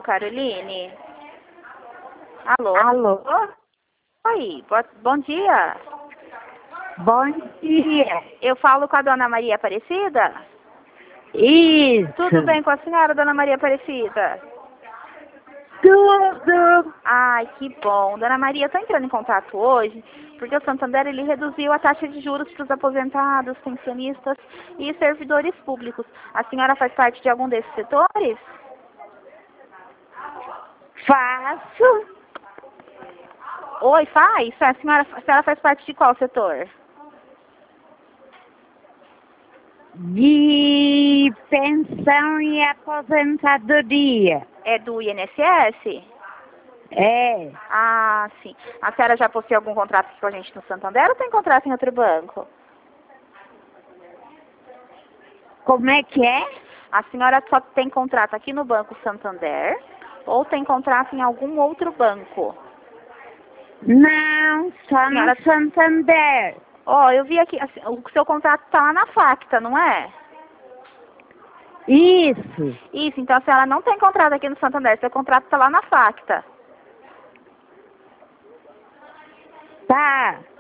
Caroline? Alô? Alô? Oi, bom dia. Bom dia. Eu falo com a dona Maria Aparecida? Isso. Tudo bem com a senhora, dona Maria Aparecida? Tudo. Ai, que bom. Dona Maria, eu estou entrando em contato hoje porque o Santander ele reduziu a taxa de juros para os aposentados, pensionistas e servidores públicos. A senhora faz parte de algum desses setores? Faço. Oi, faz? A senhora faz parte de qual setor? De pensão e aposentadoria. É do INSS? É. Ah, sim. A senhora já possui algum contrato aqui com a gente no Santander ou tem contrato em outro banco? Como é que é? A senhora só tem contrato aqui no Banco Santander ou tem contrato em algum outro banco? Não, só Senhora... no Santander. Ó, eu vi aqui, assim, o seu contrato está lá na Facta, não é? Isso. Isso, então a senhora não tem contrato aqui no Santander, seu contrato está lá na Facta. Tá.